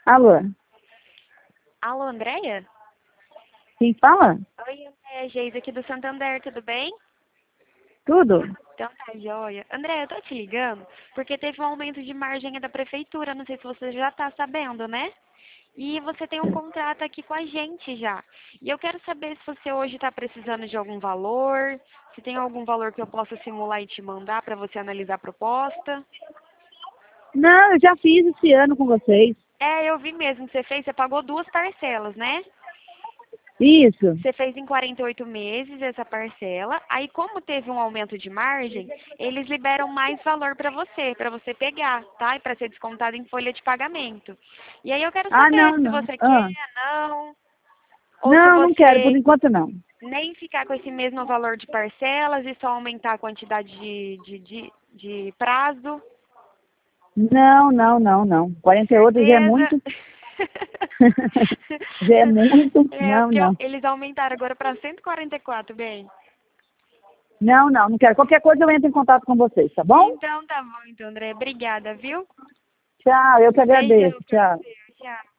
Alô, Alô, Andréia? quem fala? Oi, Andréia, Geisa aqui do Santander, tudo bem? Tudo? Então tá, joia. Andréia, eu tô te ligando porque teve um aumento de margem da prefeitura, não sei se você já tá sabendo, né? E você tem um contrato aqui com a gente já. E eu quero saber se você hoje está precisando de algum valor, se tem algum valor que eu possa simular e te mandar para você analisar a proposta. Não, eu já fiz esse ano com vocês. É, eu vi mesmo que você fez, você pagou duas parcelas, né? Isso. Você fez em 48 meses essa parcela. Aí, como teve um aumento de margem, eles liberam mais valor para você pegar, tá? E para ser descontado em folha de pagamento. E aí eu quero Ah, saber não, se não. você quer, Ah, não, ou se não, não quero, por você enquanto não. nem ficar com esse mesmo valor de parcelas e só aumentar a quantidade de prazo. Não, não, não, não. 48 já é Certeza? muito. Já é muito. É, Não, porque não. eles aumentaram agora para 144, bem. Não, não, não quero. Qualquer coisa eu entro em contato com vocês, tá bom? Então tá bom, então, André. Obrigada, viu? Tchau, eu que agradeço. Beijão pra Tchau. você. Tchau.